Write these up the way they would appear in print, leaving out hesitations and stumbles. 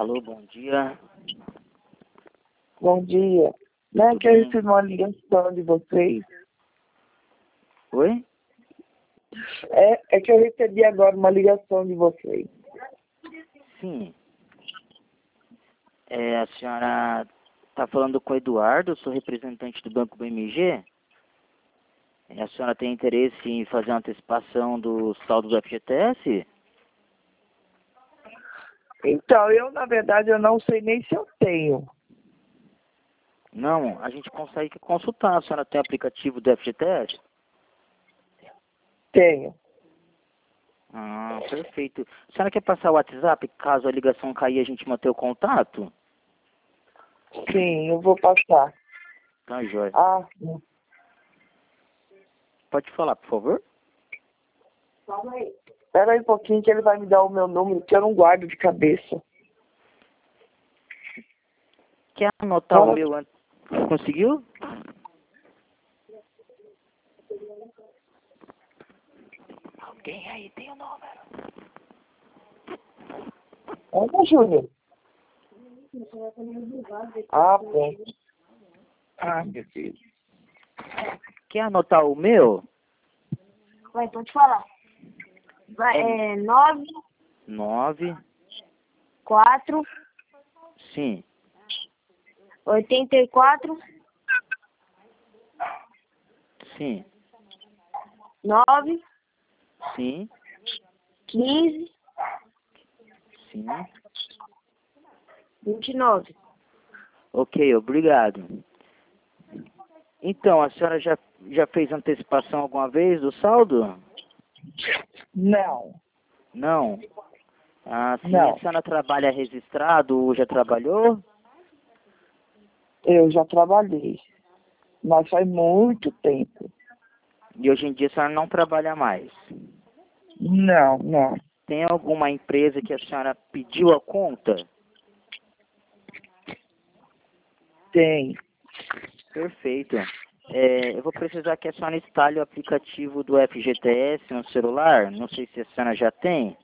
Alô, bom dia. Bom dia. Não é Tudo que eu bem? recebi uma ligação de vocês? Oi? É que eu recebi agora uma ligação de vocês. Sim. A senhora está falando com o Eduardo, eu sou representante do Banco BMG. A senhora tem interesse em fazer uma antecipação do saldo do FGTS? Então, na verdade, eu não sei nem se eu tenho. Não, a gente consegue consultar. A senhora tem aplicativo do FGTS? Tenho. Ah, perfeito. A senhora quer passar o WhatsApp, caso a ligação cair a gente manter o contato? Sim, eu vou passar. Tá, joia. Ah, Pode falar, por favor? espera aí um pouquinho que ele vai me dar o meu número, que eu não guardo de cabeça. Quer anotar o Fala. meu antes? Conseguiu? Alguém aí tem o número? Olha, Júnior. Ah, bom. Ah, meu Deus. Quer anotar o meu? Vai, pode falar. Vai, É 9, 9, 4, sim, 84, sim, 9, sim, 15, sim. 29. Ok, obrigado. Então, a senhora já fez antecipação alguma vez do saldo? Não, Não. Ah, sim, a não. senhora trabalha registrado ou já trabalhou? Eu já trabalhei, mas faz muito tempo. E hoje em dia a senhora não trabalha mais. Não, não. Tem alguma empresa que a senhora pediu a conta? Tem. Perfeito. Eu vou precisar que a senhora instale o aplicativo do FGTS no celular. Não sei se a senhora já tem.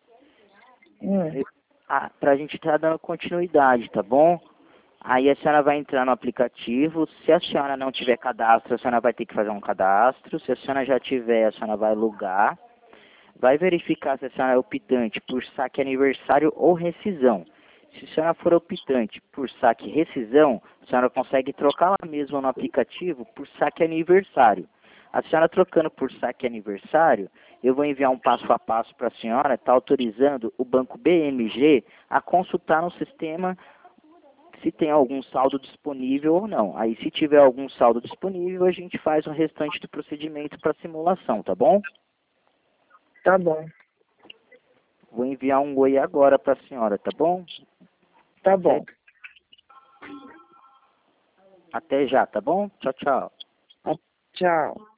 Para a gente estar dando continuidade, tá bom? Aí a senhora vai entrar no aplicativo. Se a senhora não tiver cadastro, a senhora vai ter que fazer um cadastro. Se a senhora já tiver, a senhora vai logar. Vai verificar se a senhora é optante por saque aniversário ou rescisão. Se a senhora for optante por saque e rescisão, a senhora consegue trocar lá mesmo no aplicativo por saque aniversário. A senhora trocando por saque aniversário, eu vou enviar um passo a passo para a senhora, está autorizando o banco BMG a consultar no sistema se tem algum saldo disponível ou não. Aí, se tiver algum saldo disponível, a gente faz o restante do procedimento para simulação, tá bom? Tá bom. Vou enviar um oi agora para a senhora, tá bom? Tá bom. Até já, tá bom? Tchau, tchau. Tchau.